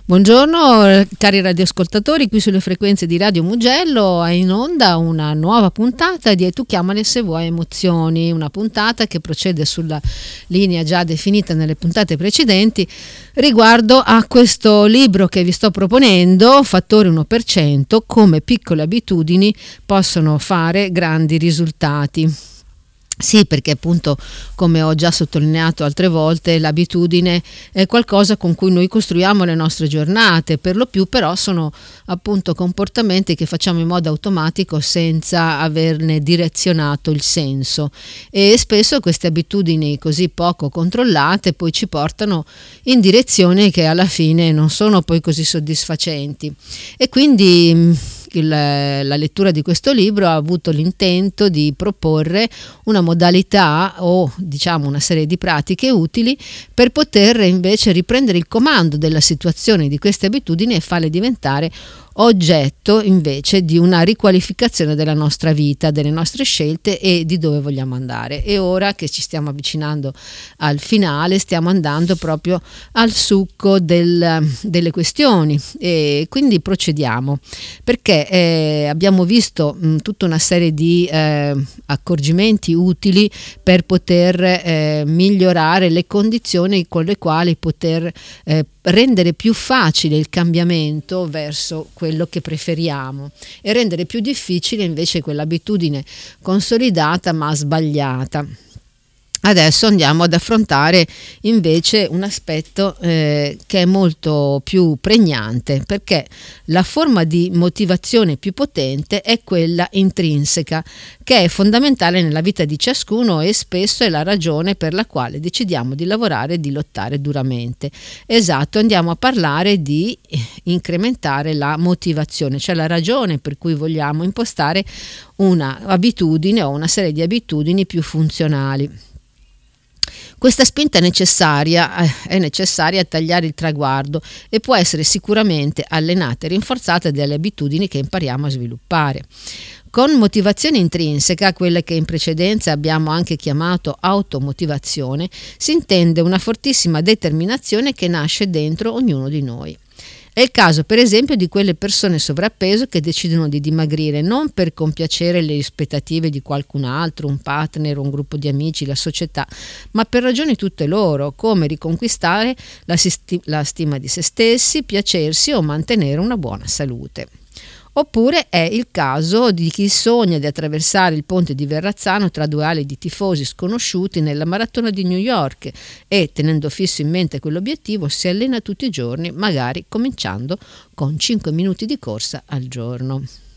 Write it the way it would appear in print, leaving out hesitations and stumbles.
Buongiorno cari radioascoltatori, qui sulle frequenze di Radio Mugello è in onda una nuova puntata di E tu chiamale se vuoi emozioni, una puntata che procede sulla linea già definita nelle puntate precedenti riguardo a questo libro che vi sto proponendo, Fattore 1%, come piccole abitudini possono fare grandi risultati. Sì, perché appunto, come ho già sottolineato altre volte, l'abitudine è qualcosa con cui noi costruiamo le nostre giornate, per lo più però sono appunto comportamenti che facciamo in modo automatico senza averne direzionato il senso, e spesso queste abitudini così poco controllate poi ci portano in direzioni che alla fine non sono poi così soddisfacenti, e quindi la lettura di questo libro ha avuto l'intento di proporre una modalità o diciamo una serie di pratiche utili per poter invece riprendere il comando della situazione di queste abitudini e farle diventare oggetto invece di una riqualificazione della nostra vita, delle nostre scelte e di dove vogliamo andare. E ora che ci stiamo avvicinando al finale, stiamo andando proprio al succo delle questioni, e quindi procediamo, perché abbiamo visto tutta una serie di accorgimenti utili per poter migliorare le condizioni con le quali poter rendere più facile il cambiamento verso quello che preferiamo e rendere più difficile invece quell'abitudine consolidata ma sbagliata. Adesso andiamo ad affrontare invece un aspetto che è molto più pregnante, perché la forma di motivazione più potente è quella intrinseca, che è fondamentale nella vita di ciascuno e spesso è la ragione per la quale decidiamo di lavorare e di lottare duramente. Esatto, andiamo a parlare di incrementare la motivazione, cioè la ragione per cui vogliamo impostare una abitudine o una serie di abitudini più funzionali. Questa spinta è necessaria a tagliare il traguardo e può essere sicuramente allenata e rinforzata dalle abitudini che impariamo a sviluppare. Con motivazione intrinseca, quella che in precedenza abbiamo anche chiamato automotivazione, si intende una fortissima determinazione che nasce dentro ognuno di noi. È il caso, per esempio, di quelle persone sovrappeso che decidono di dimagrire non per compiacere le aspettative di qualcun altro, un partner, un gruppo di amici, la società, ma per ragioni tutte loro, come riconquistare la stima di se stessi, piacersi o mantenere una buona salute. Oppure è il caso di chi sogna di attraversare il ponte di Verrazzano tra due ali di tifosi sconosciuti nella maratona di New York e, tenendo fisso in mente quell'obiettivo, si allena tutti i giorni, magari cominciando con 5 minuti di corsa al giorno.